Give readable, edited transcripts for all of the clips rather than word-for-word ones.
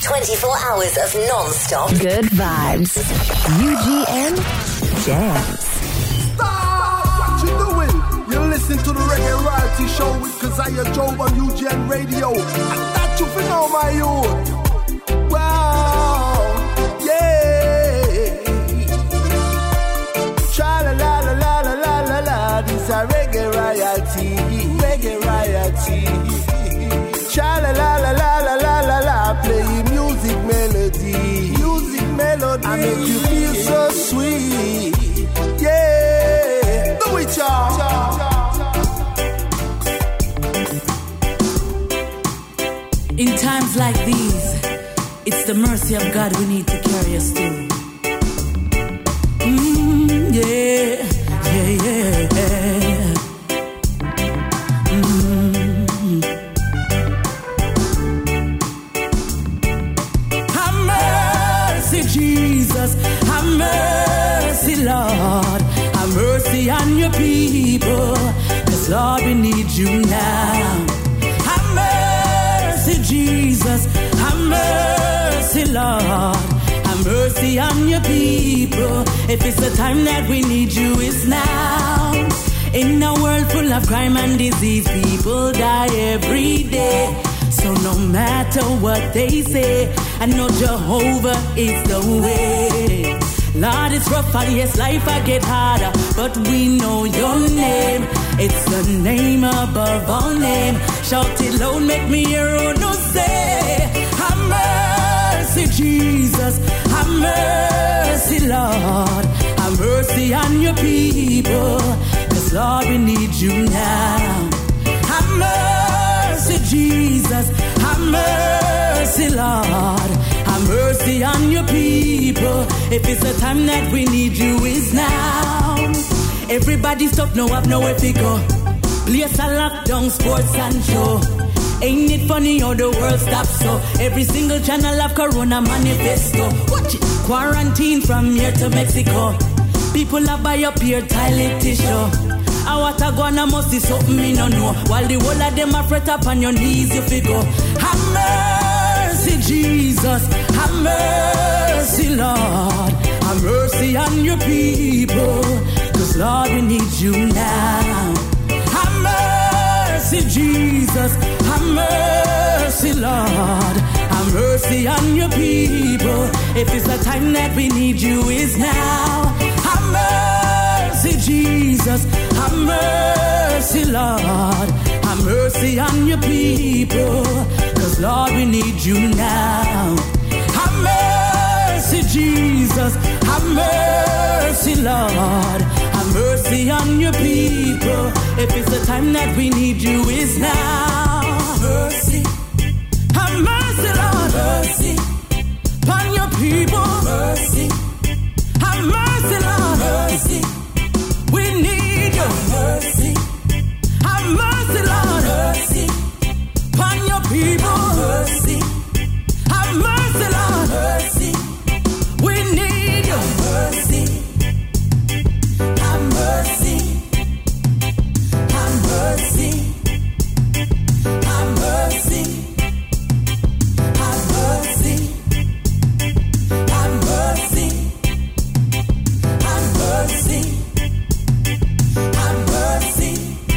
24 hours of non-stop good vibes. UGN Jams. Stop! What you doing? You listen to the Reggae Royalty Show with Kazaya Job on UGN Radio. I thought you for know my youth. Wow, yeah. Tra-la-la-la-la-la-la-la. This is Reggae Royalty. Reggae Royalty. Cha-la-la-la-la-la-la-la. Play music melody. Music melody. I make you feel so sweet. Yeah. Do it, y'all. In times like these, it's the mercy of God we need to carry us through. Yeah, yeah, yeah. Have mercy, Jesus. Have mercy, Lord. Have mercy on your people. 'Cause Lord, we need you now. Jesus, have mercy, Lord. Have mercy on your people. If it's the time that we need you, it's now. In a world full of crime and disease, people die every day. So no matter what they say, I know Jehovah is the way. Lord, it's rough and yes, life I get harder, but we know your name. It's the name above all name. Shout it loud, make me hear who no say. Have mercy, Jesus. Have mercy, Lord. Have mercy on your people. 'Cause Lord, we need you now. Have mercy, Jesus. Have mercy, Lord. Have mercy on your people. If it's the time that we need you, is now. Everybody stop now, have nowhere to go. Place a lockdown, sports and show. Ain't it funny how the world stops so? Every single channel have Corona manifesto. Watch it. Quarantine from here to Mexico. People are buy up here toilet tissue. I want to go and I must see something me no know. While the whole of them are fret up on your knees, you figure. Have mercy, Jesus. Have mercy, Lord. Have mercy on your people. 'Cause Lord, we need you now. Have mercy, Jesus. Have mercy, Lord. Have mercy on your people. If it's the time that we need you, is now. Have mercy, Jesus. Have mercy, Lord. Have mercy on your people. 'Cause Lord, we need you now. Have mercy, Jesus. Have mercy, Lord. Have mercy on your people. If it's the time that we need you, is now. Mercy. Have mercy, Lord. Mercy. Upon your people. Mercy. Have mercy, Lord. Mercy. We need your mercy. Have mercy, Lord. Mercy. Upon your people. Mercy. Have mercy, Lord. Mercy. We need your mercy. Have mercy. Have mercy. Have mercy. Have mercy. Have mercy. Have mercy. Have mercy.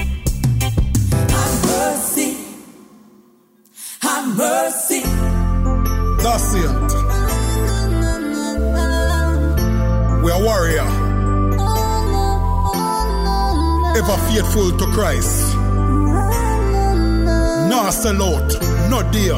Have mercy. Have mercy. That's it. We're a warrior. Ever faithful to Christ. No sell out, no dear.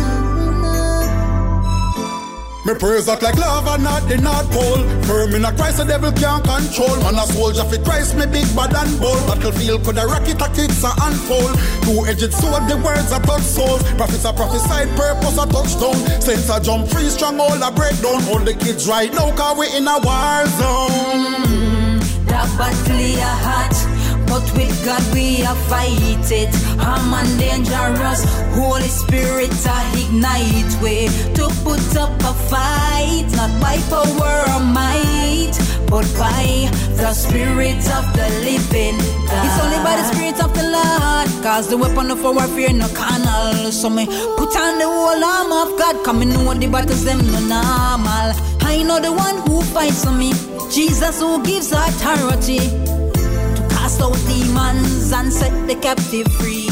Me praise up like lava, not the North Pole. Firm in a Christ, the devil can't control. Man a soldier for Christ, me big bad and bold. Battlefield could a rocket a kicks a unfold. Two-edged sword, the words are blood souls. Prophets are prophesied, purpose a touchdown. Saints a jump free, strong all a breakdown. All the kids right now, cause we in a war zone. That battle a hot. but with God we are fight it. I'm on dangerous. Holy Spirit ignite way to put up a fight, not by power or might, but by the Spirit of the living God. It's only by the Spirit of the Lord, cause the weapon of our warfare no carnal. So me put on the whole arm of God, come and know the battles them no normal. I know the one who fights for me, Jesus who gives authority to cast out demons and set the captive free.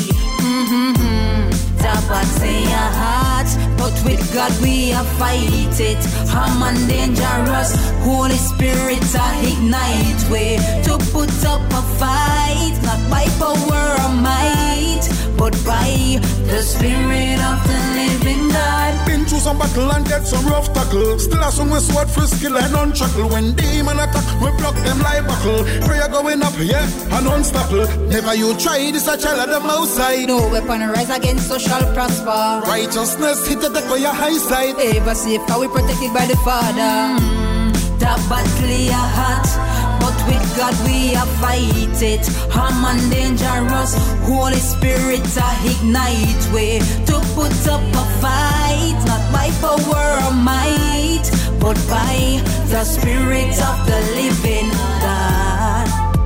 Tapas in your heart, but with God we are fight it. I'm on dangerous. Holy Spirit ignite way to put up a fight, not by power or might, but by the Spirit of the living God. Been through some battle and get some rough tackle. Still have some with sword for skill and unchuckle. When demon attack, we block them like buckle. Prayer going up, yeah, and unstoppable. Never you try this a child of the mouse side. No weapon rise against us shall prosper. Righteousness hit the deck on your high side. Ever safe, how we protected by the Father. The battle is hot, but with God we are fight it. I'm on dangerous. Holy Spirit ignite way to put up a fight, not by power or might, but by the Spirit of the living God.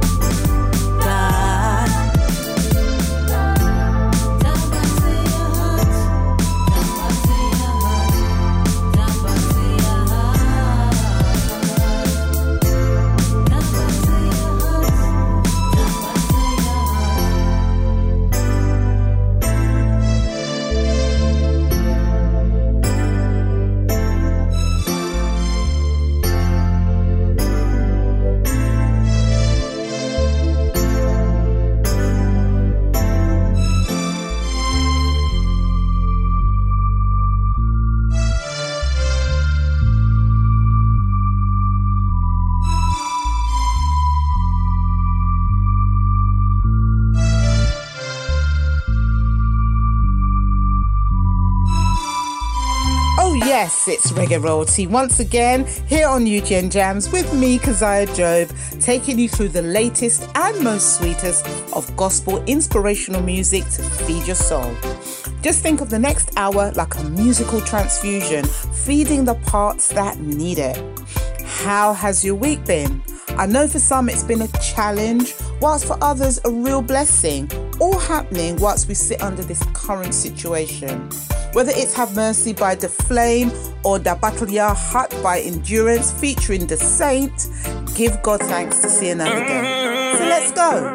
Yes, it's Reggae Royalty once again here on UGN Jams with me, Keziah Job, taking you through the latest and most sweetest of gospel inspirational music to feed your soul. Just think of the next hour like a musical transfusion, feeding the parts that need it. How has your week been? I know for some it's been a challenge, whilst for others a real blessing, all happening whilst we sit under this current situation. Whether it's Have Mercy by The Flame or Da Battleya Hut by Endurance featuring The Saint, give God thanks to see another day. So let's go.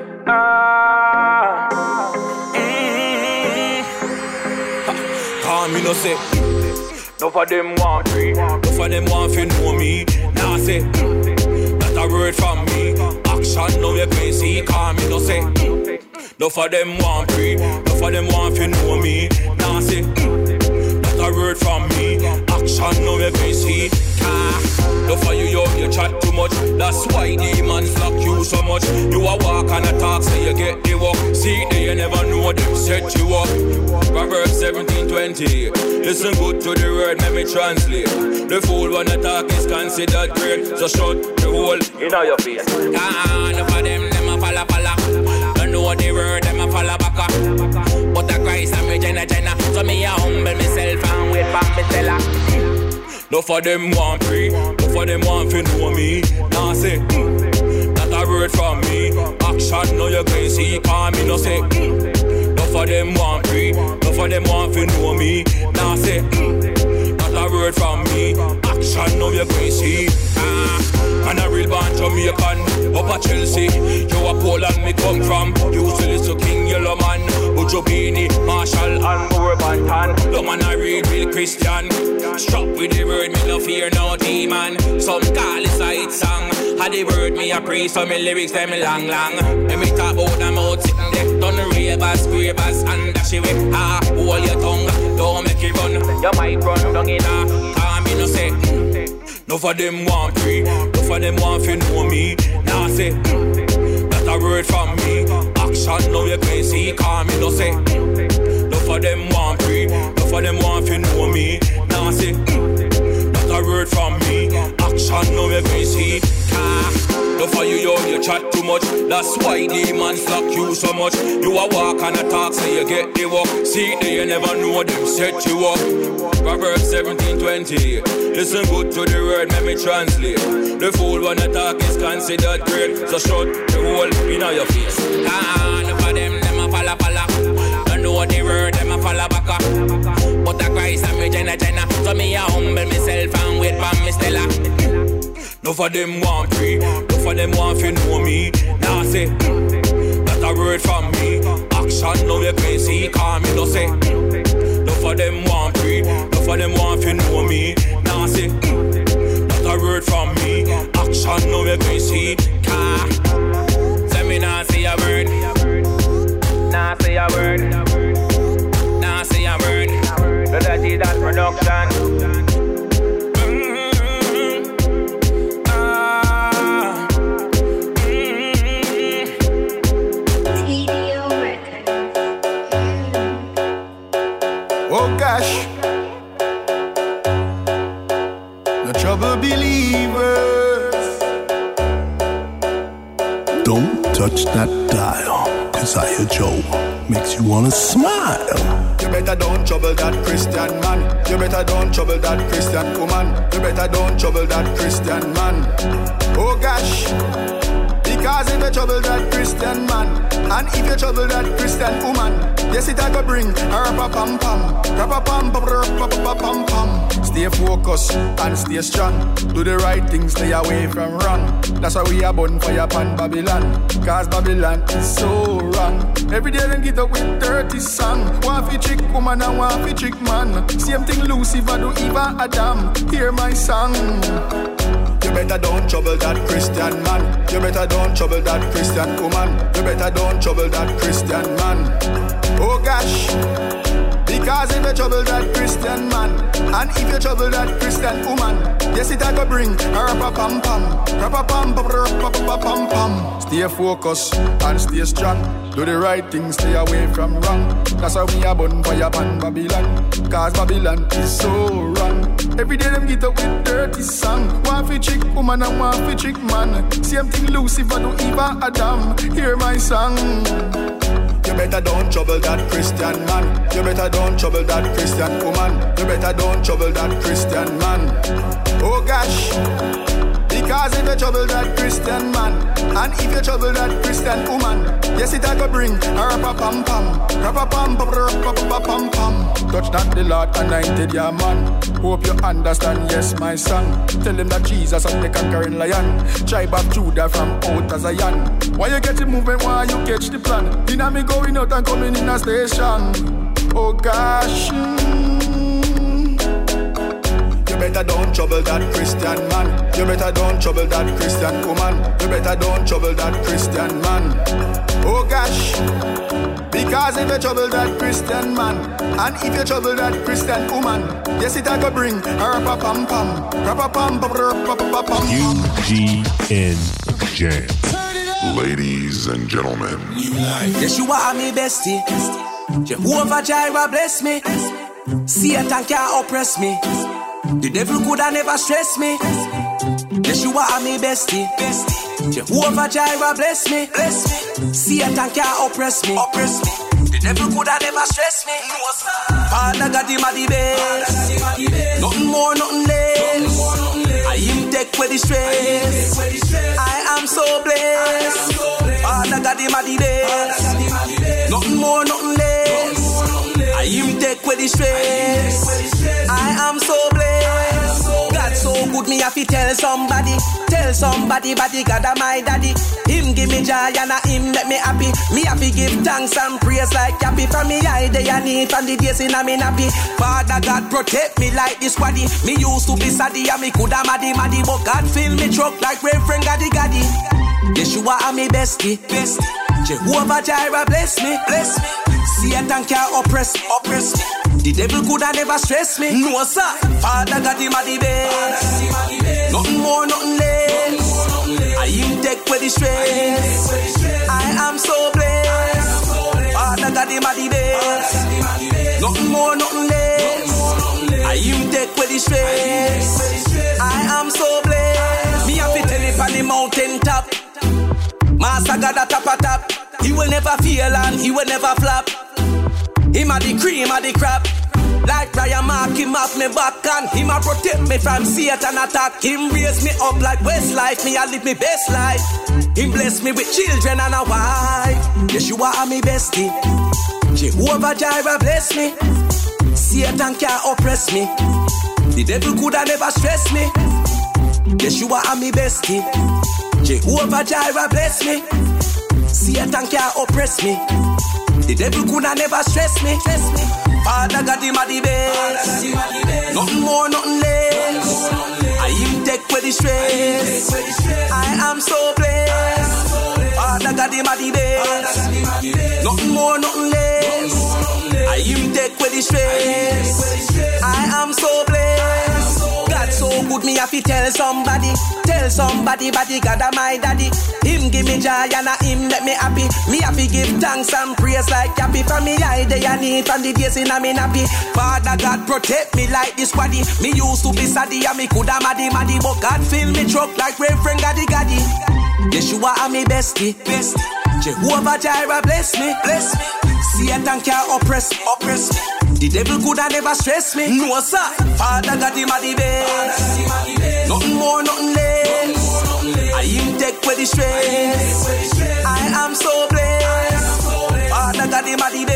Me no say, no for them want free, no for them want to know me. Nah say, that a word from me. Action now you can see, call me no say, no for them want free, no for them want to know me. Nah say, that a word from me. Action now you can see. No for you chat too much. That's why demons lock you so much. You a walk and a talk, so you get the walk. See, they never know them set you up. Proverbs 17:20. Listen good to the word, let me translate. The fool when the talk is considered great. So shut the hole in your face. None for them a falla. Don't know the word, them a falla baka. But the Christ and me Jenna. So me a humble myself and wait for me teller. No for them want free, no for them want to know me. Nah say, that a word from me. Action now you can see, call me no say. No for them want free, no for them want to know me. Nah say, that a word from me. Action now you can see. And a real born Jamaican, up at Chelsea. You a Poland me come from. Used to listen to King Yellow Man, Ujobini, Marshall and Bourbon Tan. No man a real Christian. Strap with the word, me no fear no demon. Some call it side song. Had the word me a praise, so me lyrics them long. And me talk about them out sitting there. Done ravers, scrapers and dash it with. Hold your tongue, don't make it run. You might run down in a. Me no say, no for them want free, no for them want to know me. Nah say, that a word from me. Action now you can see, call me no say. No for them want free, no for them want to know me. Nah say, that a word from me. Action now you can see. No for you chat too much. That's why demons lock you so much. You a walk and a talk, so you get the walk. See, they you never know them set you up. Proverbs 17:20. Listen good to the word, let me translate. The fool when the talk is considered great. So shut the hole in your face. None of them a falla. Don't know the word, them a falla baka. But a Christ and me Jenna. So me a humble myself and wait for me Stella. No for them want free, no for them want to know me. Now say, that a word from me. Action now you can see, call me no say. No for them want free, no for them want to know me. Now say, that a word from me. Action now you can see, car. Say me now say a word. Now say a word. Now say a word. So that is that production. Oh gosh, the trouble believers. Don't touch that dial, cause I hear Joe makes you wanna smile. You better don't trouble that Christian man. You better don't trouble that Christian woman. You better don't trouble that Christian man. Oh gosh, because if you trouble that Christian man, and if you trouble that Christian woman, yes it I go bring rapa-pam-pam, rapa-pam-pam-pam-pam-pam. Stay focused and stay strong. Do the right things, stay away from wrong. That's why we are born fire upon Babylon. Cause Babylon is so wrong. Every day they get up with 30 songs. One for trick woman and one for trick man. Same thing Lucifer do even Adam. Hear my song. You better don't trouble that Christian man. You better don't trouble that Christian woman. You better don't trouble that Christian man. Oh gosh, because if you trouble that Christian man, and if you trouble that Christian woman, yes it I go bring rapa-pam-pam, rapa-pam-pam-pam-pam-pam. Stay focused and stay strong. Do the right things, stay away from wrong. That's why we are born fire upon Babylon. Cause Babylon is so wrong. Every day them get up with 30 songs. One for chick woman and one for chick man. Same thing Lucifer do even Adam. Hear my song. You better don't trouble that Christian man. You better don't trouble that Christian woman. You better don't trouble that Christian man. Oh gosh, because if you trouble that Christian man, and if you trouble that Christian woman, yes it I go bring rapa-pam-pam, rapa-pam-pam-pam-pam-pam. Touch not the Lord anointed your man. Hope you understand, yes my son. Tell him that Jesus is the conquering lion. Tribe of Judah from out of Zion. Why you get the movement, why you catch the plan? Inna me going out and coming in a station. Oh gosh, You better don't trouble that Christian man. You better don't trouble that Christian woman. You better don't trouble that Christian man. Oh gosh, because if you trouble that Christian man, and if you trouble that Christian woman, yes it I go bring rapa-pam-pam, rapa-pam-pam-pam-pam-pam. UGN Jam. Ladies and gentlemen, Yeshua me bestie. Jehovah Jireh bless me. Satan can't oppress me. The devil could have never stress me. Yeshua me bestie. Jehovah Jireh bless me. Satan can't oppress me. The devil could have never stress me. Father God him a the best. Nothing more, nothing less. I him take with the stress. I am so blessed. Father God him a the best. Nothing more, nothing less. I him take with the stress. I am so blessed. God so good, me have to tell somebody. Tell somebody, body God am my daddy. Him give me joy and him make me happy. Me have to give thanks and praise like happy. From me eye day and need from the days in a me nappy. Father God protect me like this body. Me used to be saddy and me coulda maddy. But God fill me truck like Reverend Gaddy. Yeshua am me bestie. Jehovah Jireh bless me. Satan can't oppress me. The devil coulda never stress me. No sir, Father God him a the best. Nothing more, nothing less. I him take with the stress. I am so blessed. Father God him a the best. Nothing more, nothing less. I him take with the stress. I am so blessed. Me have to tell it on the mountain top. Master God a top a top. He will never fail and he will never flop. Him a the cream of the crop. Like Ryan Mark, him off me back and him a protect me from Satan attack. Him raise me up like Westlife, me a live me best life. Him bless me with children and a wife. Yeshua are me bestie. Jehovah Jireh bless me. Satan can't oppress me. The devil coulda never stress me. Yeshua are me bestie. Jehovah Jireh bless me. Satan can't oppress me. The devil coulda never stress me. Father God him a the best. Nothing more, nothing less. I him take with the stress. I am so blessed. Father God him a the best. Nothing more, nothing less. I him take with the stress. I am so blessed. God so good me have to tell somebody. Tell somebody, body God a my daddy. Him give me joy and him make me happy. Me have to give thanks and praise like happy. From me eye they a need from the days in a me nappy. Father God protect me like this squaddy. Me used to be saddy and me coulda maddy. But God fill me truck like Reverend Gaddy. Yeshua are me bestie. Jehovah Jireh bless me. Satan can't oppress me. The devil coulda never stress me. No sir. Father God him a the best. Nothing more, nothing less. I him take with the stress. I am so blessed. Father God him a the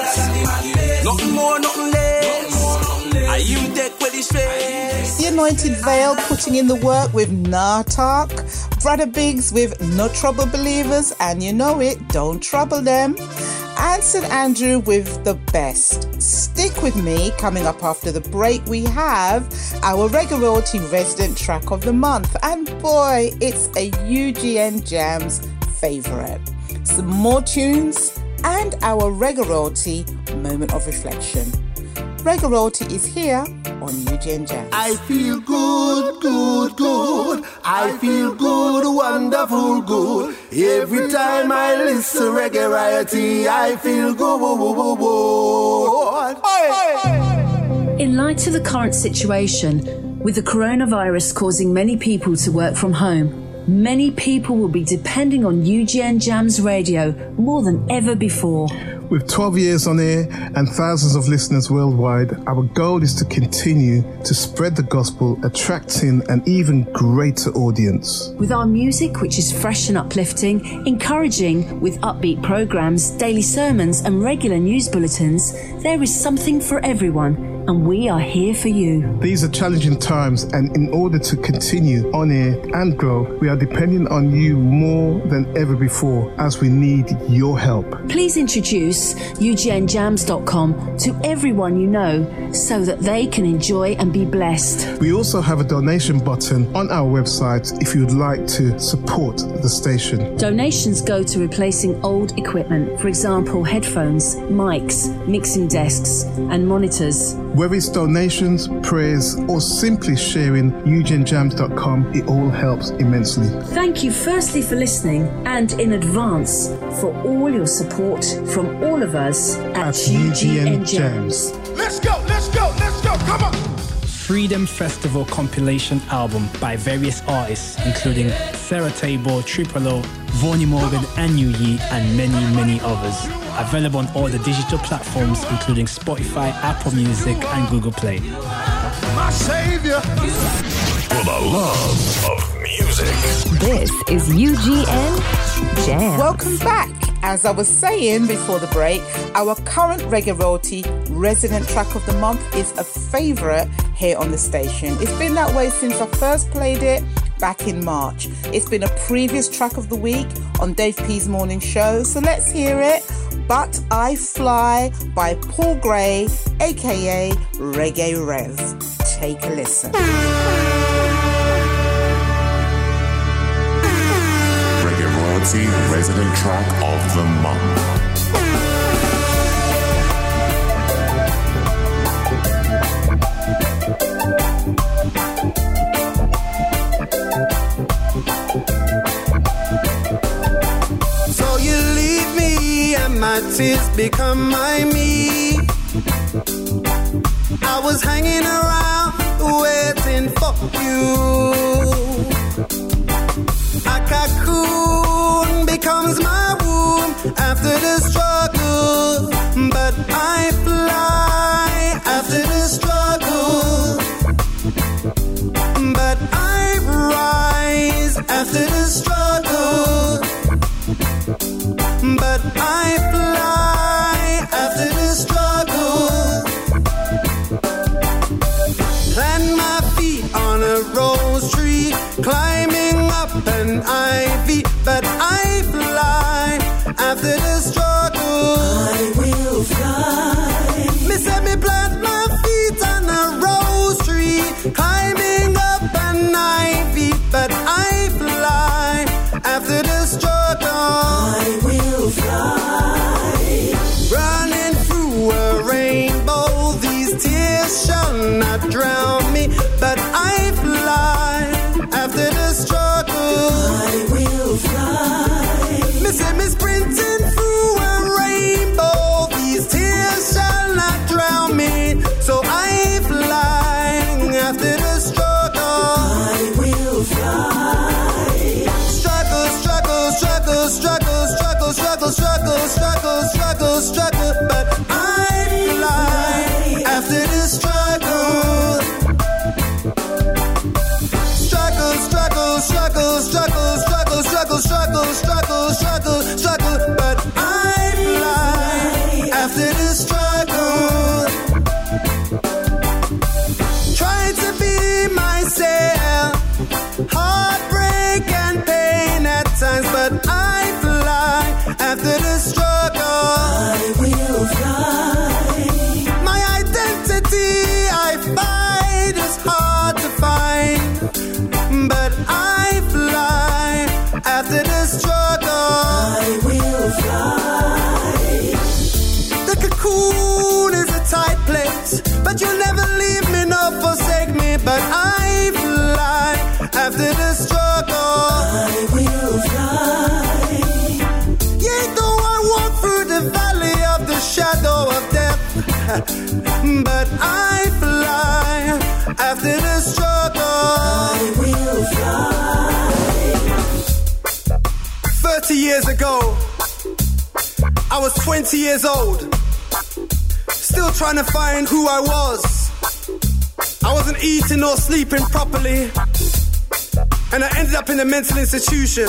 best. Nothing more, nothing less. I him take with the stress. The Anointed Veil putting in the work with Nartak. Brother Biggs with No Trouble Believers, and you know it, don't trouble them. And St. Andrew with The Best. Stick with me. Coming up after the break, we have our Reggae Royalty Resident Track of the Month. And boy, it's a UGN Jams favourite. Some more tunes and our Reggae Royalty Moment of Reflection. Reggae Royalty is here on UGN Jams. I feel good, good, good. I feel good, wonderful, good. Every time I listen to Reggae Royalty, I feel good. In light of the current situation, with the coronavirus causing many people to work from home, many people will be depending on UGN Jams Radio more than ever before. With 12 years on air and thousands of listeners worldwide, our goal is to continue to spread the gospel, attracting an even greater audience. With our music, which is fresh and uplifting, encouraging with upbeat programs, daily sermons and regular news bulletins, there is something for everyone, and we are here for you. These are challenging times, and in order to continue on air and grow, we are depending on you more than ever before, as we need your help. Please introduce UGNJams.com to everyone you know so that they can enjoy and be blessed. We also have a donation button on our website if you'd like to support the station. Donations go to replacing old equipment, for example, headphones, mics, mixing desks, and monitors. Whether it's donations, prayers, or simply sharing UGNJams.com, it all helps immensely. Thank you firstly for listening, and in advance for all your support from all of us at UGN Jams. Let's go, come on! Freedom Festival compilation album by various artists, including Sarah Tabor, Triple O, Vonnie Morgan, Anu Yee, and many, many others. Available on all the digital platforms, including Spotify, Apple Music, and Google Play. My savior! For the love of music. This is UGN Jams. Welcome back. As I was saying before the break, our current Reggae Royalty Resident Track of the Month is a favourite here on the station. It's been that way since I first played it back in March. It's been a previous Track of the Week on Dave P's morning show, so let's hear it. But I Fly by Paul Gray, aka Reggae Rev. Take a listen. Reggae Royalty Resident Track of the Month. So you leave me and my tears become my me. I was hanging around waiting for you. A cocoon become struggle, but I fly after the struggle. Plant my feet on a rose tree, climbing up an ivy, but I fly after the struggle. I will fly. Me say me plant my feet on a rose tree, climbing up an ivy, but I fly after the struggle. I will fly. Running through a rainbow, these tears shall not drown me, but I fly after the struggle. I will fly. Me say me sprinting through a rainbow, these tears shall not drown me, so I fly after the struggle. I will fly. Struggle, struggle, struggle, struggle, struggle, struggle, struggle, struggle, struggle, struggle, but I fly after the struggle. Struggle, struggle, struggle, struggle, struggle, struggle, struggle, struggle, struggle, struggle, but I fly after the struggle. Trying to be myself, heartbreak and pain at times, but I fly after the struggle. I will fly. My identity I find is hard to find, but I fly after the struggle. I will fly. The cocoon is a tight place, but you'll never leave me nor forsake me, but I fly after the struggle. I will fly. Yea, though I walk through the valley of the shadow of death, but I fly after the struggle. I will fly. 30 years ago, I was 20 years old, still trying to find who I was. I wasn't eating or sleeping properly, and I ended up in a mental institution.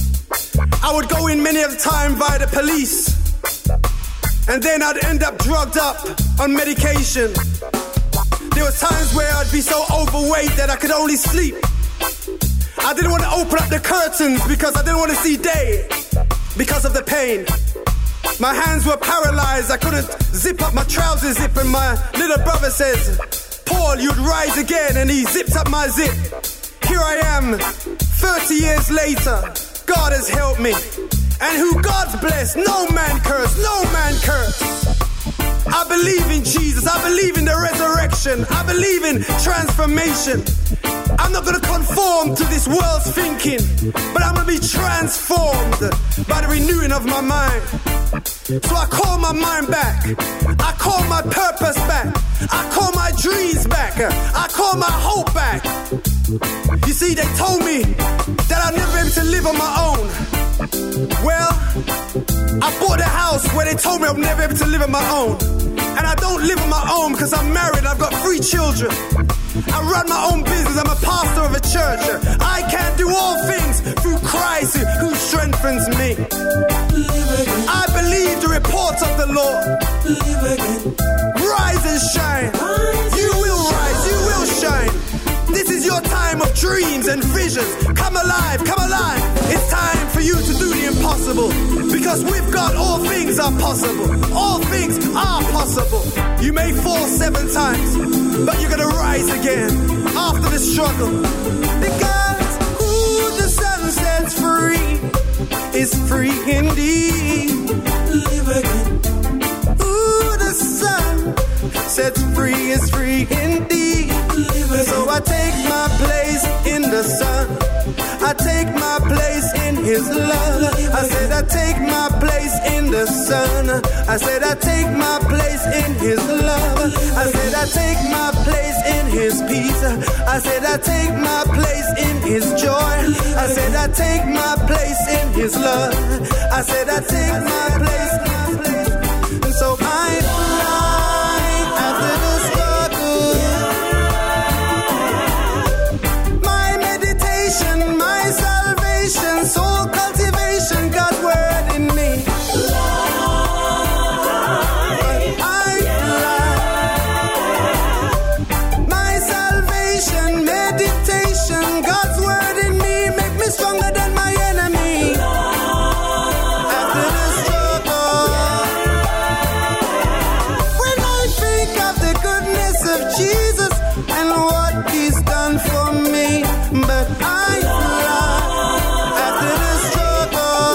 I would go in many of the time via the police, and then I'd end up drugged up on medication. There were times where I'd be so overweight that I could only sleep. I didn't want to open up the curtains because I didn't want to see day because of the pain. My hands were paralyzed, I couldn't zip up my trousers zip, and my little brother says, Paul, you'd rise again, and he zipped up my zip. Here I am, 30 years later, God has helped me. And who God's blessed, no man curse, no man curse. I believe in Jesus, I believe in the resurrection, I believe in transformation. I'm not gonna conform to this world's thinking, but I'm gonna be transformed by the renewing of my mind. So I call my mind back, I call my purpose back, I call my dreams back, I call my hope back. You see, they told me that I'd never be able to live on my own. Well, I bought a house where they told me I'd never be able to live on my own. And I don't live on my own because I'm married, I've got 3 children. I run my own business, I'm a pastor of a church. I can do all things through Christ who strengthens me. I believe the report of the Lord. Rise and shine. You will rise, you will shine. This is your time of dreams and visions. Come alive, come alive. It's time for you to do the impossible, because with God all things are possible. All things are possible. You may fall 7 times, but you're gonna rise again after the struggle. Because who the sun sets free is free indeed. Live again. Who the sun sets free is free indeed. So I take my place in the sun, I take my place in his love. I said I take my place in the sun, I said I take my place in his love. I said I take my place in his peace, I said I take my place in his joy. I said I take my place in his love. I said I take my place. And so I fly after the struggle. My meditation, my salvation for me, but I fly after the struggle.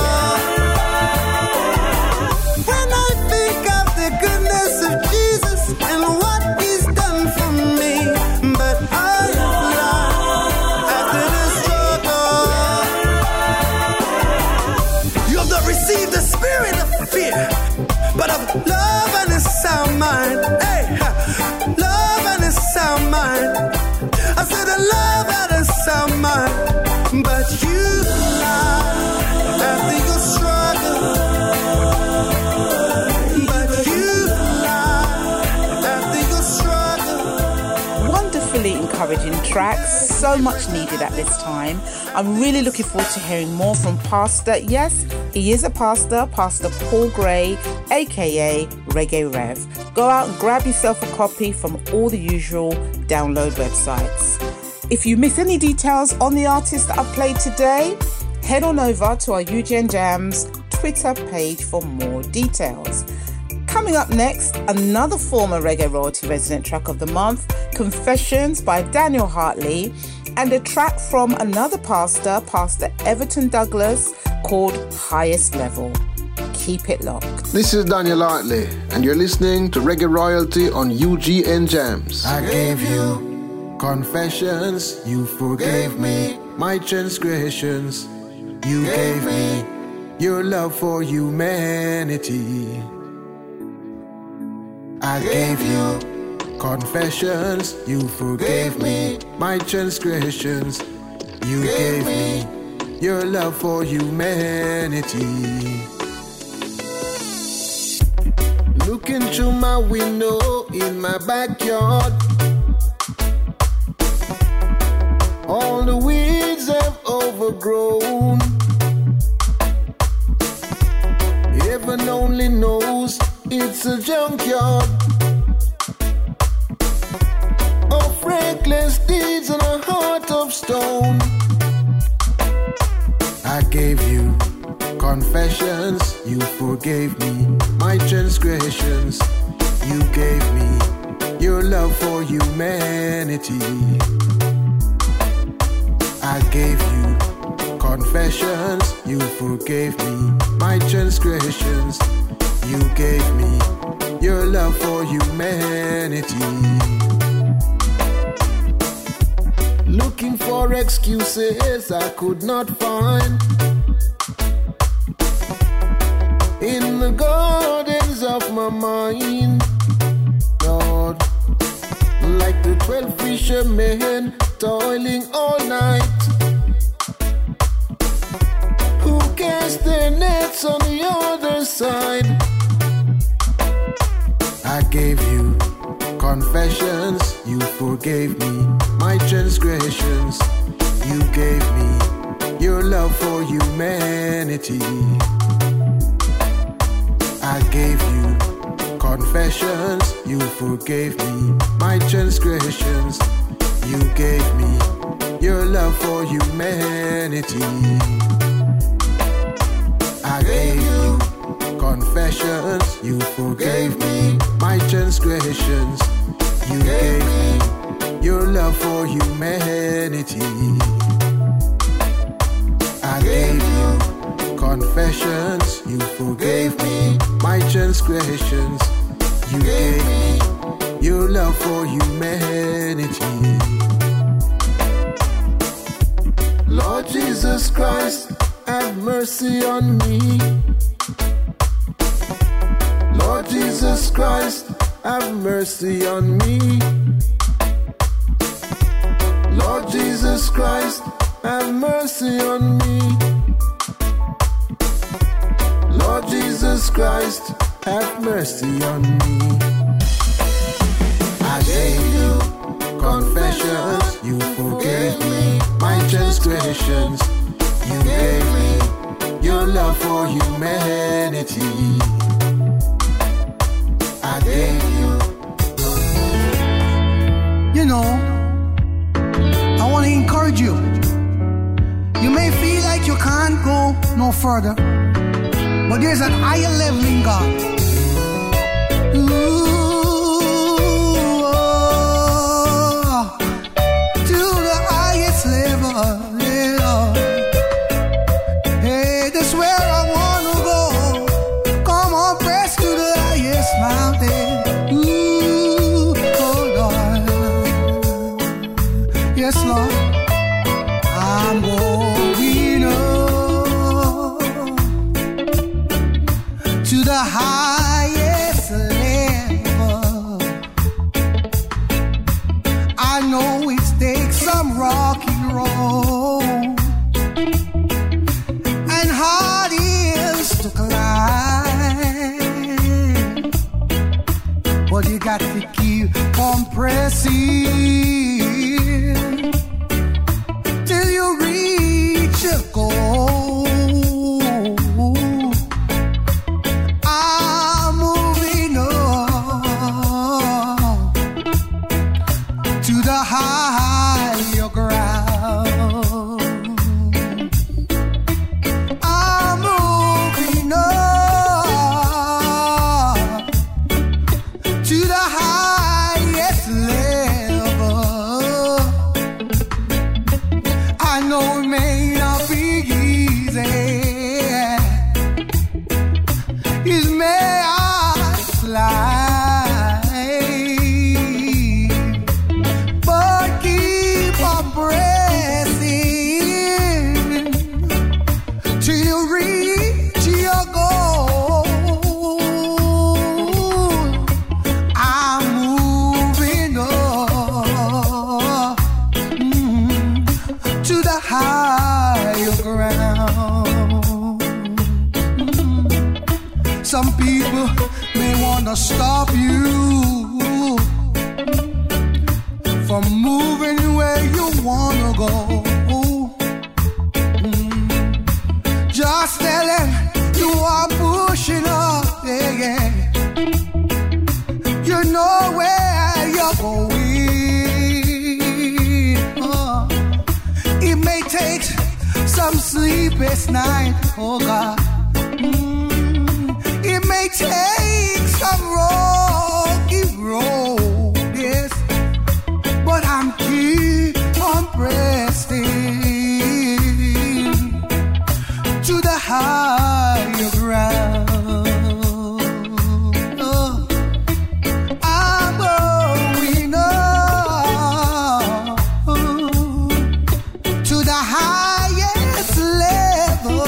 When I think of the goodness of Jesus and what He's done for me, but I fly after the struggle. You have not received the spirit of fear, but of love and a sound mind. Hey, love and a sound mind. I said a love and a sound mind. But you lie after your struggle. But you lie after your struggle. Wonderfully encouraging tracks, so much needed at this time. I'm really looking forward to hearing more from Pastor. Yes, he is a pastor, Pastor Paul Gray, aka Reggae Rev. Go out and grab yourself a copy from all the usual download websites. If you miss any details on the artist that I've played today, head on over to our UGN Jams Twitter page for more details. Coming up next, another former Reggae Royalty Resident Track of the Month, Confessions by Daniel Hartley, and a track from another pastor, Pastor Everton Douglas, called Highest Level. Keep it locked. This is Daniel Hartley, and you're listening to Reggae Royalty on UGN Jams. I gave you confessions, you forgave me my transgressions. You gave me your love for humanity. I gave you confessions, you forgave me my transgressions. You gave me your love for humanity. Looking through my window in my backyard, all the weeds have overgrown. Heaven only knows it's a junkyard of reckless deeds and a heart of stone. I gave you confessions, you forgave me my transgressions. You gave me your love for humanity. I gave you confessions, you forgave me my transgressions. You gave me your love for humanity. Looking for excuses I could not find in the gardens of my mind, Lord, like the 12 fishermen toiling all night, who cast their nets on the other side. I gave you confessions, you forgave me my transgressions. You gave me your love for humanity. I gave you confessions, you forgave me my transgressions. You gave me your love for humanity. I gave you confessions, you forgave me my transgressions. You gave me your love for humanity. I gave you confessions, you forgave me my transgressions. You gave me your love for humanity. Lord Jesus Christ, have mercy on me. Lord Jesus Christ, have mercy on me. Lord Jesus Christ, have mercy on me. Lord Jesus Christ, have mercy on me. I gave you confessions, you forgave me my transgressions. You gave me your love for humanity. I gave you. You know, I want to encourage you. You may feel like you can't go no further, but there's an higher level in God. Ooh, oh, to the Yes, Lord, I'm going up to the highest level. I know it takes some rocky road and hard hills to climb, but you got to keep on pressing till you reach your goal. I'm moving on to the higher ground. I'm moving on to the highest level. I know it may not be easy. It may not slide, but keep on pressing till you reach your goal. I'm moving on to the higher ground. Some people may want to stop you from moving where you want to go. Just tell them you are pushing up, yeah, yeah. You know where you're going. It may take some sleepless night, oh God. It may take some rocky road, yes, but I'm keep on pressing to the higher ground. Oh, I'm going up to the highest level.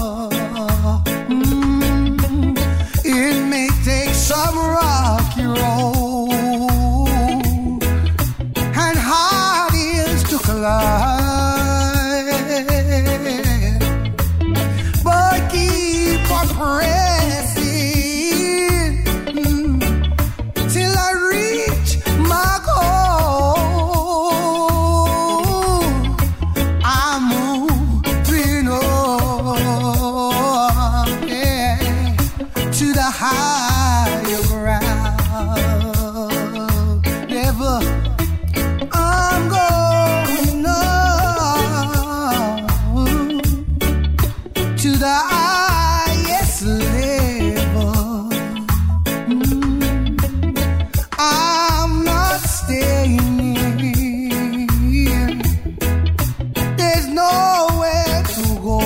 It may take some rocky road and hard hills to climb, but keep on pressing till I reach my goal. I'm moving on, yeah, to the higher ground. Never, I'm going up to the highest level. I'm not staying here. There's nowhere to go.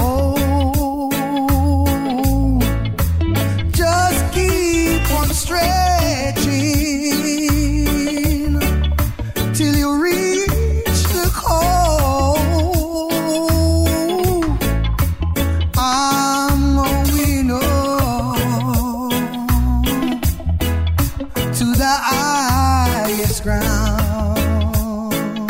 Just keep on stretching till you reach the goal. I'm going on to the highest ground.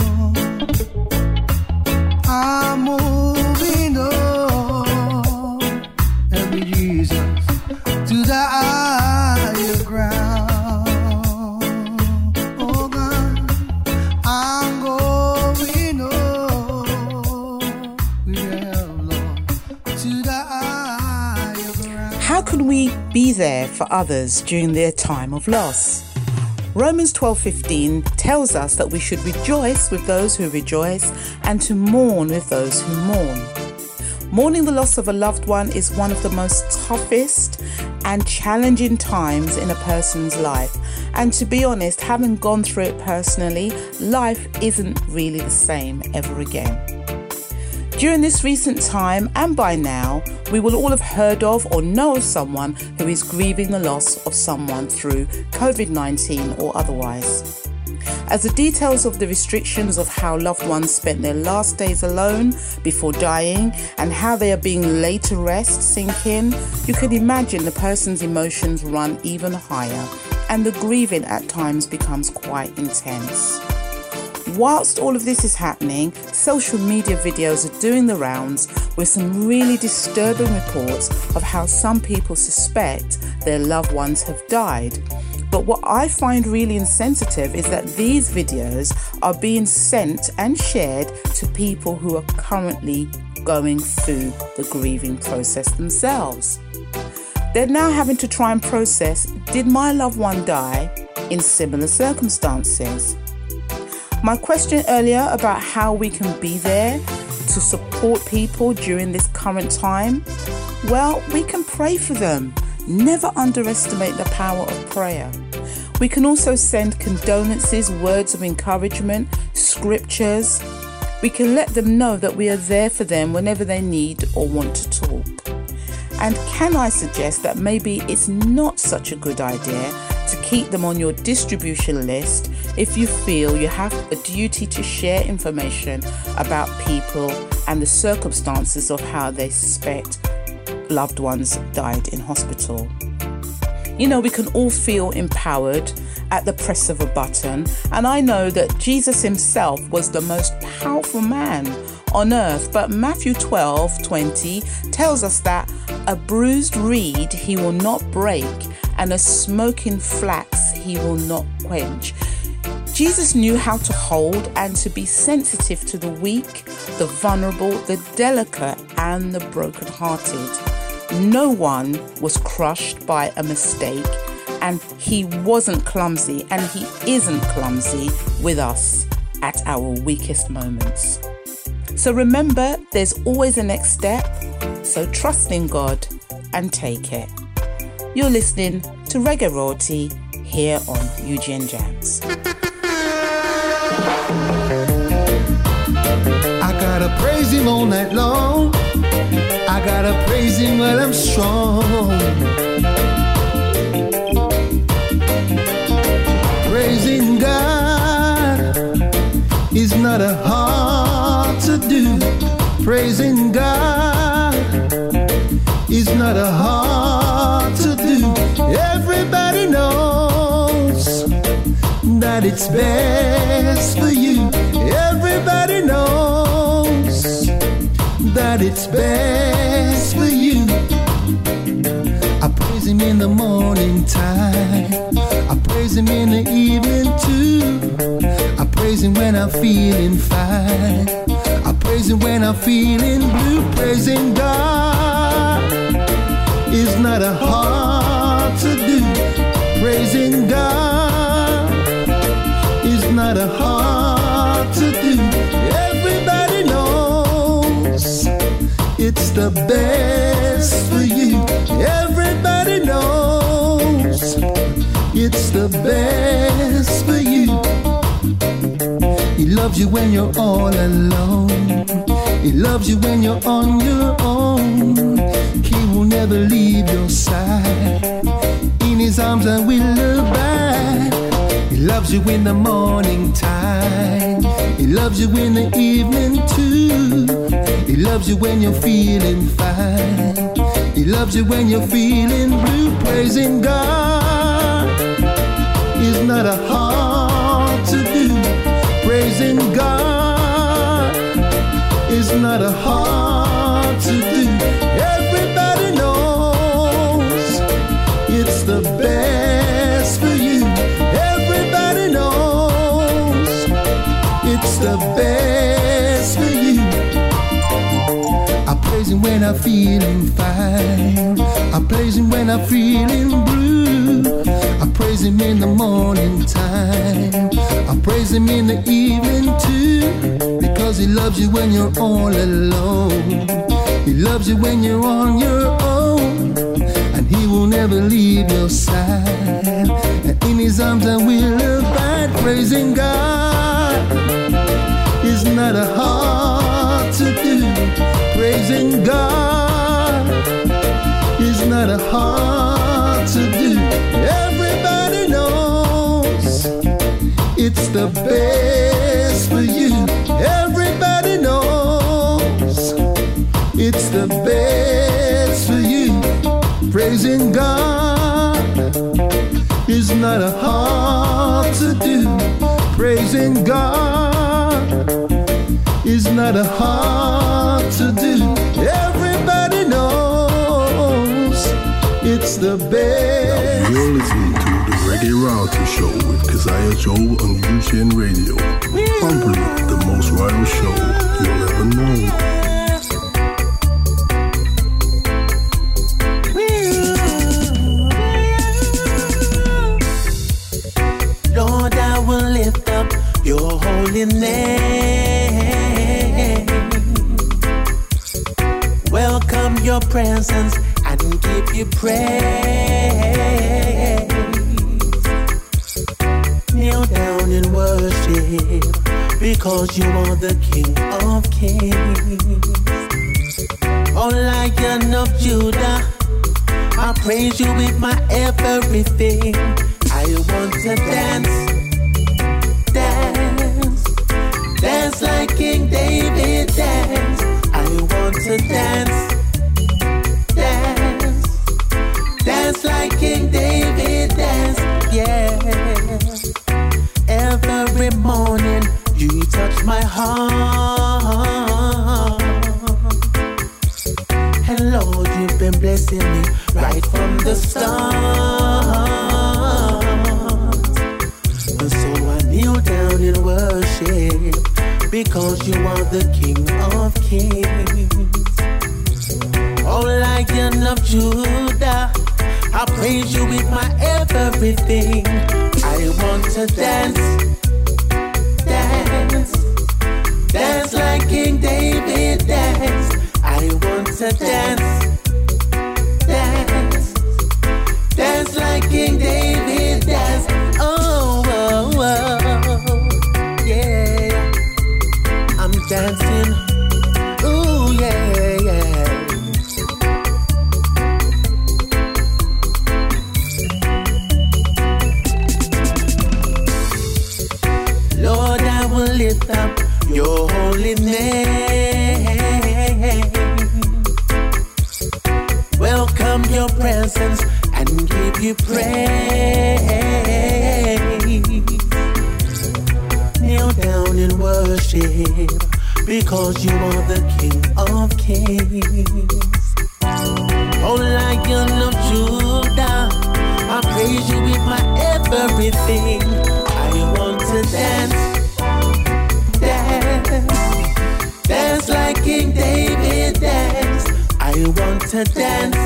I'm moving on, every Jesus, to the higher ground. Oh God, I'm going on with your help, Lord, to the higher ground. How can we be there for others during their time of loss? Romans 12:15 tells us that we should rejoice with those who rejoice and to mourn with those who mourn. Mourning the loss of a loved one is one of the most toughest and challenging times in a person's life. And to be honest, having gone through it personally, life isn't really the same ever again. During this recent time, and by now, we will all have heard of or know of someone who is grieving the loss of someone through COVID-19 or otherwise. as the details of the restrictions of how loved ones spent their last days alone before dying and how they are being laid to rest sink in, you can imagine the person's emotions run even higher and the grieving at times becomes quite intense. Whilst all of this is happening, social media videos are doing the rounds with some really disturbing reports of how some people suspect their loved ones have died. But what I find really insensitive is that these videos are being sent and shared to people who are currently going through the grieving process themselves. They're now having to try and process, did my loved one die in similar circumstances? My question earlier about how we can be there to support people during this current time, well, we can pray for them. Never underestimate the power of prayer. We can also send condolences, words of encouragement, scriptures. We can let them know that we are there for them whenever they need or want to talk. And can I suggest that maybe it's not such a good idea to keep them on your distribution list if you feel you have a duty to share information about people and the circumstances of how they suspect loved ones died in hospital. You know, we can all feel empowered at the press of a button, and I know that Jesus himself was the most powerful man on earth, but Matthew 12:20 tells us that a bruised reed he will not break, and a smoking flax he will not quench. Jesus knew how to hold and to be sensitive to the weak, the vulnerable, the delicate, and the brokenhearted. No one was crushed by a mistake, and he wasn't clumsy, and he isn't clumsy with us at our weakest moments. So remember, there's always a next step, so trust in God and take it. You're listening to Reggae Royalty here on UGN Jams. I gotta praise him all night long. I gotta praise him while I'm strong. Praising God is not a hard to do. Praising God is not a hard to do. Everybody knows that it's best for you. Everybody knows that it's best for you. I praise him in the morning time. I praise him in the evening too. I praise him when I'm feeling fine. I praise him when I'm feeling blue. Praising God is not a hard to do. Praising God is not a hard to do. Everybody knows it's the best for you. Everybody knows it's the best for you. He loves you when you're all alone. He loves you when you're on your own. He will never leave your side. In his arms I will abide. He loves you in the morning time. He loves you in the evening too. He loves you when you're feeling fine. He loves you when you're feeling blue. Praising God is not a hard to do. Praising God is not a hard to do. Everybody knows it's the best for you. Everybody knows it's the best for you. I praise him when I'm feeling fine. I praise him when I'm feeling blue. I praise him in the morning time. I praise him in the evening too. Because he loves you when you're all alone. He loves you when you're on your own. And he will never leave your side. And in his arms I will abide. Praising God is not a hard to do. Praising God is not a hard to do. Everybody knows it's the best for you. Everybody knows it's the best for you. Praising God is not hard to do. Praising God is not hard to do. Everybody knows it's the best. You're listening to the Reggae Royalty Show with Keziah Joe on UGN Radio. Probably the most royal show you'll ever know. Lord, I will lift up your holy name. Welcome your presence and give you praise. Kneel down and worship because you are the King of Kings. Oh, Lion of Judah, I praise you with my everything. I want to dance, dance, dance like King David dance. I want to dance, dance, dance like King David dance. Yeah. Every morning you touch my heart, and Lord, you've been blessing me right from the start. So I kneel down and worship because you are the King of Kings. Oh, Lion of Judah, I praise you with my everything. I want to dance, dance, dance like King David dance. I want to dance, dance, dance like King David dance. Oh, oh, oh, yeah, I'm dancing. Ooh, yeah, yeah. Lord, I will lift up your holy name. Welcome your presence and give you praise. Kneel down and worship because you are the King of Kings. Oh, Lion of Judah, I praise you with my everything. I want to dance, dance, dance like King David dance. I want to dance,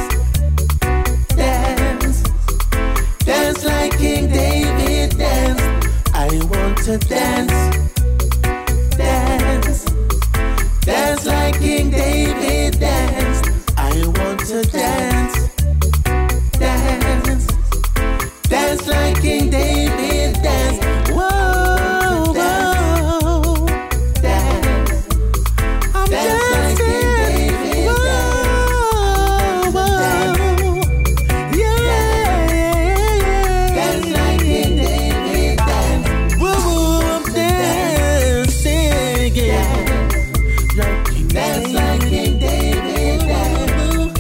dance, dance like King David dance. I want to dance, dance, dance like King David dance. I want to dance, dance, dance like King David dance. Whoa, whoa, dance, I'm dance like King David dance. Whoa, yeah, dance like King David dance. Whoa, I'm dancing, yeah, dance like King David dance.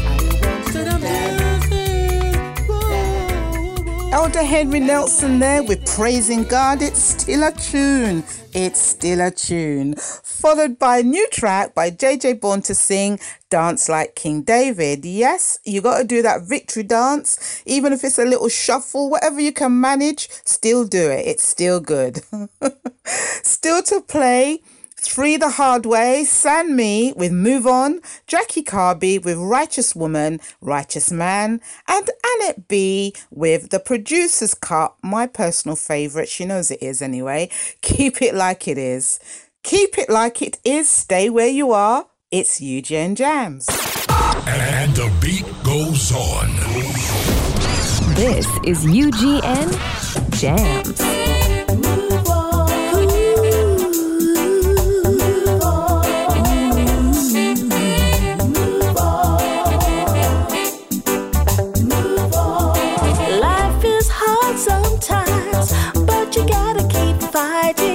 Elder Henry Nelson there with Praising God. It's still a tune. It's still a tune. Followed by a new track by JJ Born to sing Dance Like King David. Yes, you got to do that victory dance. Even if it's a little shuffle, whatever you can manage, still do it. It's still good. Still to play, Three the Hard Way, San Me with Move On, Jackie Carby with Righteous Woman, Righteous Man, and Annette B with The Producer's Cut, my personal favourite. She knows it is anyway. Keep It Like It Is. Keep it like it is. Stay where you are. It's UGN Jams. And the beat goes on. This is UGN Jams. Life is hard sometimes, but you gotta keep fighting.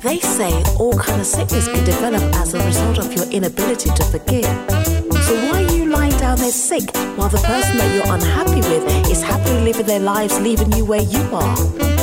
They say all kind of sickness can develop as a result of your inability to forgive. So why are you lying down there sick while the person that you're unhappy with is happily living their lives, leaving you where you are?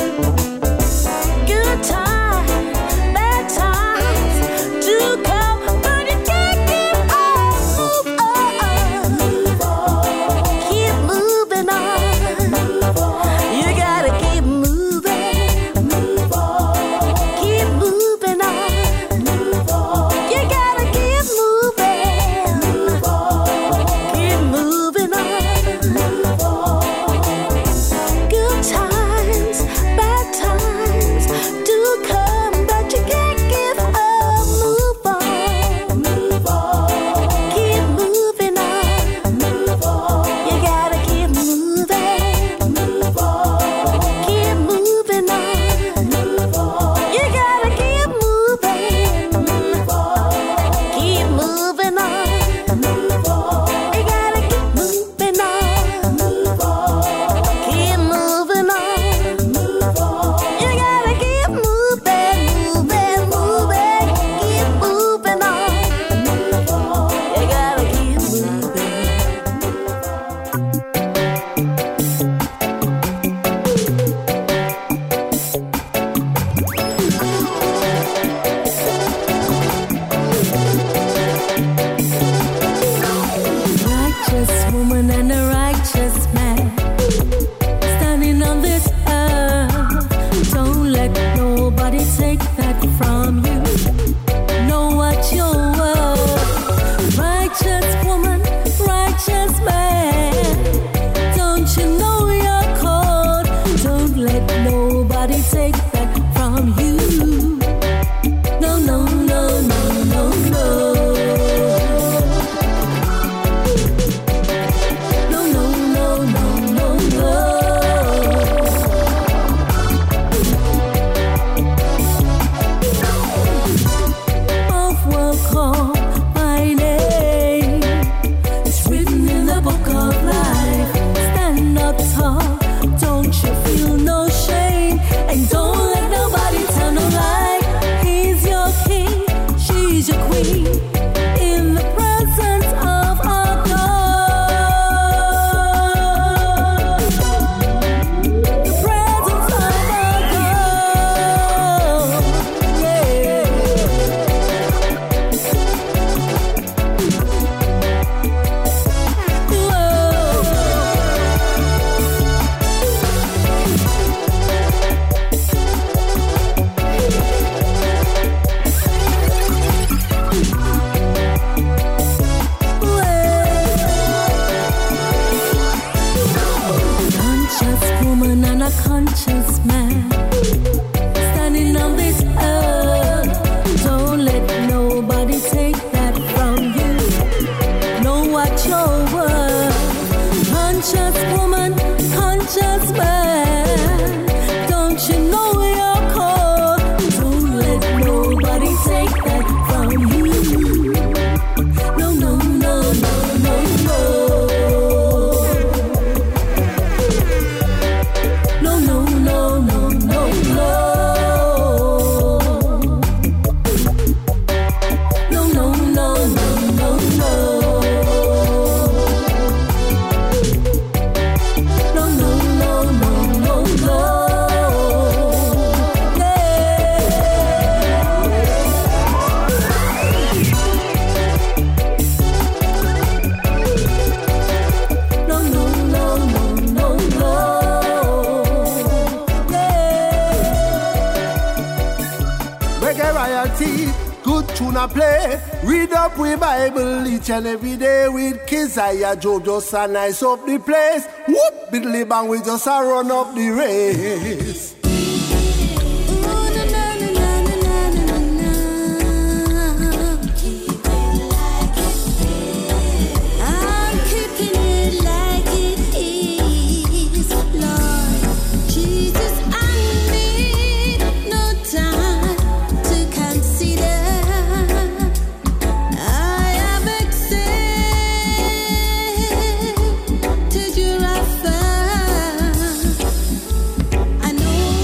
Good times, bad times do come, but you can't keep on. Move on. Keep moving on. You gotta keep moving. Move on. Keep moving on. Move on. You gotta keep moving. Move on. Keep moving on. Move on. Good times, bad times do come, but you can't give up. Move on. Move on. Keep moving on. Move on. You gotta keep moving. Move on. Keep moving on. Move on. You gotta keep moving. Move on. Keep moving on. Move on. You gotta keep moving on. Move on. Keep moving on. Move on. You gotta keep moving, moving, moving. Keep moving on. Move on. You gotta keep moving. Righteous woman and a righteous man standing on this earth. Don't let nobody take that from you. Know what you're worth. Righteous woman, righteous man. Don't you know you're called? Don't let nobody take that from you. No, no, no, no, no, no. No, no, no, no, no, no. Both will call my name. It's written in the book of life. Stand up tall. Don't you feel no shame? And don't let nobody tell no lie. He's your king, she's your queen. In the presence of our God. The presence of our God. Yeah. Conscious woman and a conscious man standing on this earth. Don't let nobody take that from you. Know what you're worth. Conscious woman, conscious man. Don't you know you're called? Don't let nobody take that from you. No, no, no, no, no, no. No, no, no, no, no, no. No, no, no, no, no, no. No, no, no, no, no, no. No, no, no, no, no, no. Reggae royalty, good tune I play. Read up with Bible each and every day with Keziah Job, just a nice up the place. Whoop, biddly bang, we just a run up the race. I'm keeping it like it is, Lord Jesus. I need no time to consider. I have accepted your offer. I know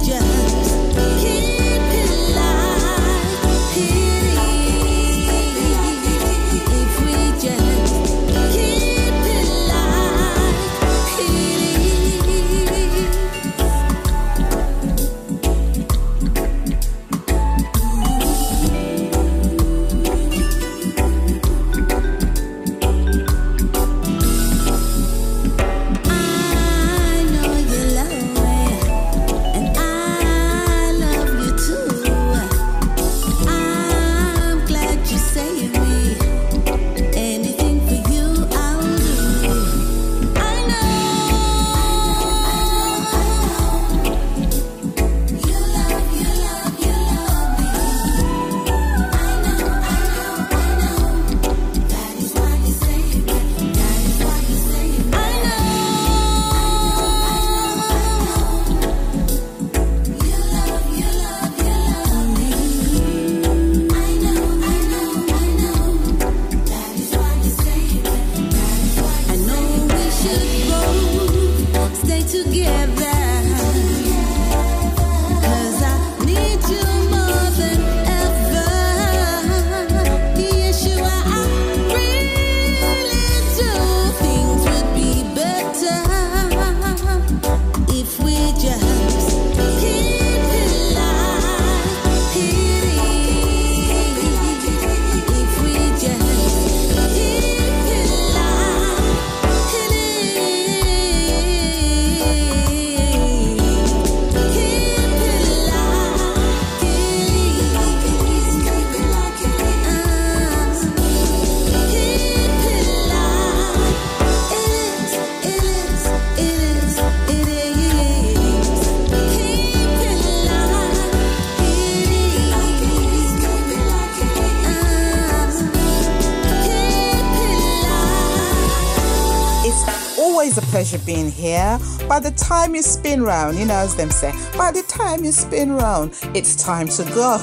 always a pleasure being here. By the time you spin round, you know, as them say, by the time you spin round, it's time to go.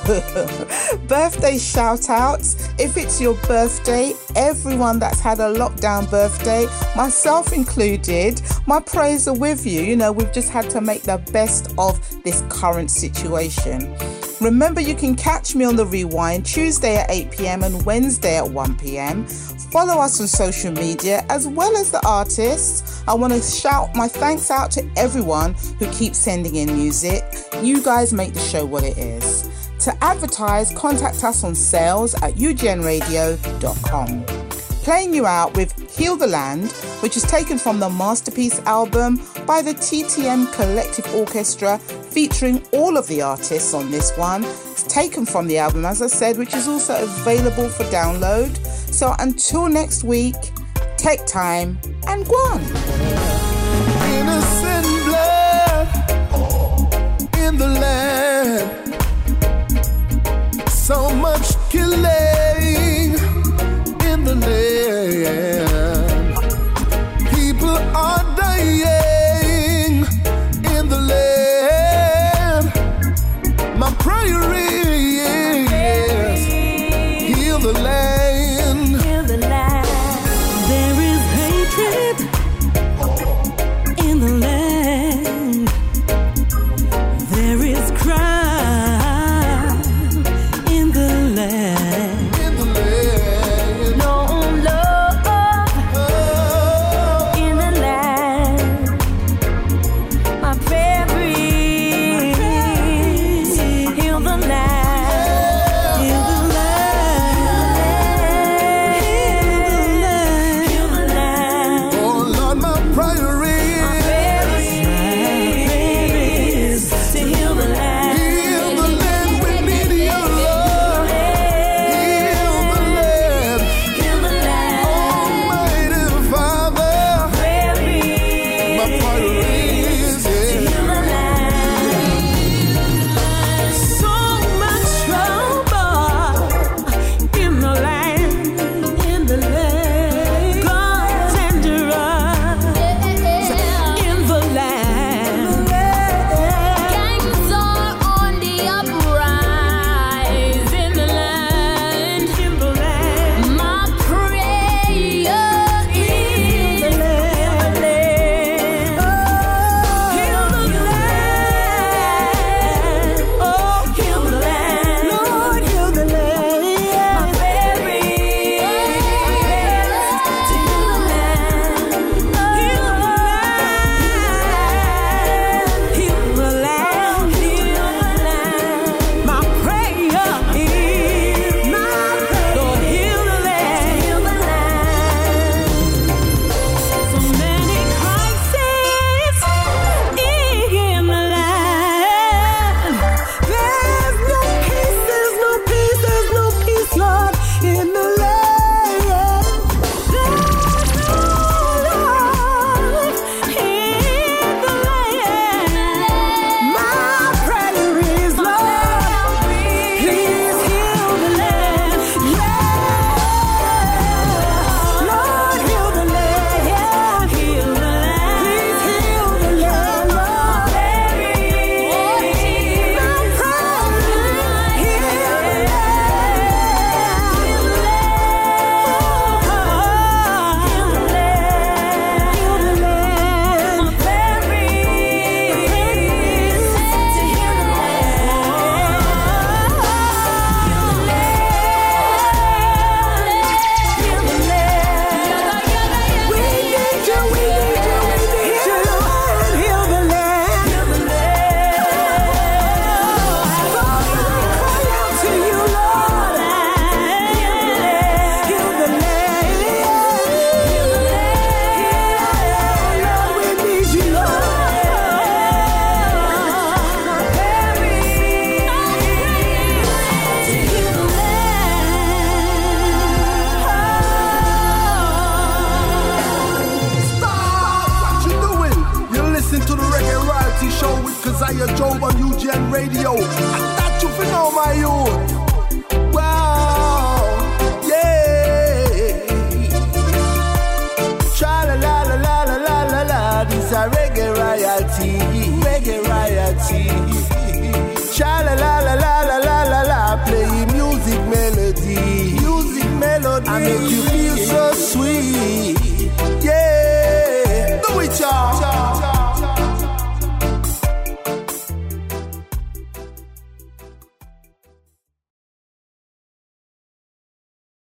Birthday shout outs. If it's your birthday, everyone that's had a lockdown birthday, myself included, my prayers are with you. You know, we've just had to make the best of this current situation. Remember, you can catch me on the Rewind Tuesday at 8 p.m. and Wednesday at 1 p.m. Follow us on social media as well as the artists. I want to shout my thanks out to everyone who keeps sending in music. You guys make the show what it is. To advertise, contact us on sales@ugnradio.com. Playing you out with Heal the Land, which is taken from the Masterpiece album by the TTM Collective Orchestra, featuring all of the artists on this one. It's taken from the album, as I said, which is also available for download. So until next week, take time and go on. Innocent blood in the land. So much killing in the land. People are dying in the land. My prayer is heal the land. Heal the land. There is hatred in the land. There is Royalty Show with Keziah Job on UGN Radio. I got you for know my youth.